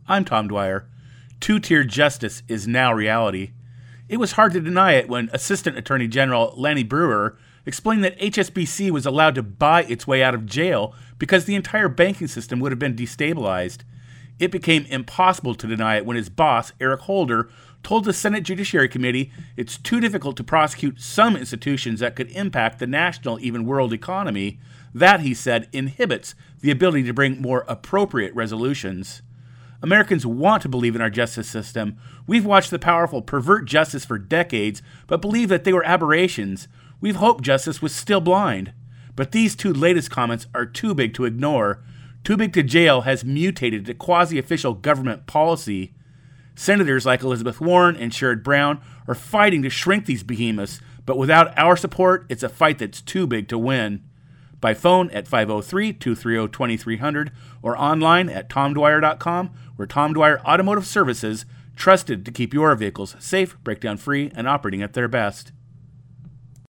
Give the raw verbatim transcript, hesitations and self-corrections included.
I'm Tom Dwyer. Two-tier justice is now reality. It was hard to deny it when Assistant Attorney General Lanny Breuer explained that H S B C was allowed to buy its way out of jail because the entire banking system would have been destabilized. It became impossible to deny it when his boss, Eric Holder, told the Senate Judiciary Committee it's too difficult to prosecute some institutions that could impact the national, even world economy. That, he said, inhibits the ability to bring more appropriate resolutions. Americans want to believe in our justice system. We've watched the powerful pervert justice for decades, but believe that they were aberrations. We've hoped justice was still blind. But these two latest comments are too big to ignore. Too big to jail has mutated to quasi-official government policy. Senators like Elizabeth Warren and Sherrod Brown are fighting to shrink these behemoths, but without our support, it's a fight that's too big to win. By phone at five oh three, two three oh, two three hundred or online at tom dwyer dot com, where Tom Dwyer Automotive Services, trusted to keep your vehicles safe, breakdown-free, and operating at their best.